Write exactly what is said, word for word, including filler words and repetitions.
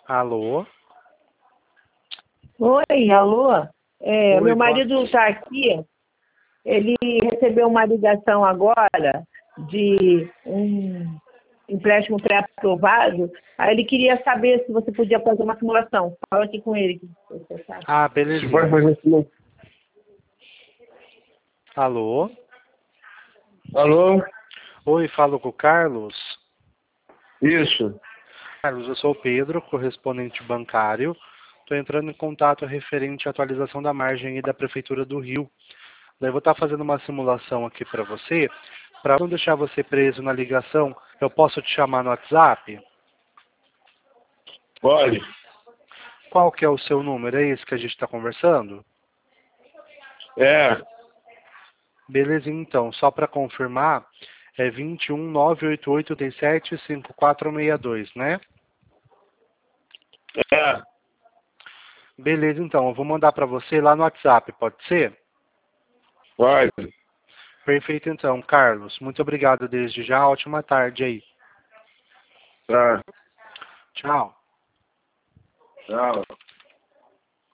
Alô? Oi, alô? É, Oi, meu boa- marido está aqui. Ele recebeu uma ligação agora de um empréstimo pré-aprovado. Aí ele queria saber se você podia fazer uma simulação. Fala aqui com ele. Que você tá. Ah, Se pode belezinha. fazer assim. Alô? Alô? Oi, falo com o Carlos. Isso. Carlos, eu sou o Pedro, correspondente bancário. Estou entrando em contato referente à atualização da margem aí da Prefeitura do Rio. Daí eu vou estar fazendo uma simulação aqui para você. Para não deixar você preso na ligação, eu posso te chamar no WhatsApp? Pode. Qual que é o seu número? É esse que a gente está conversando? É. Beleza, então. Só para confirmar, é vinte e um, nove oito oito sete, cinco quatro seis dois, né? É. Beleza, então. Eu vou mandar para você lá no WhatsApp, pode ser? Pode. Perfeito, então. Carlos, muito obrigado desde já. Ótima tarde aí. Tá. Tchau. Tchau.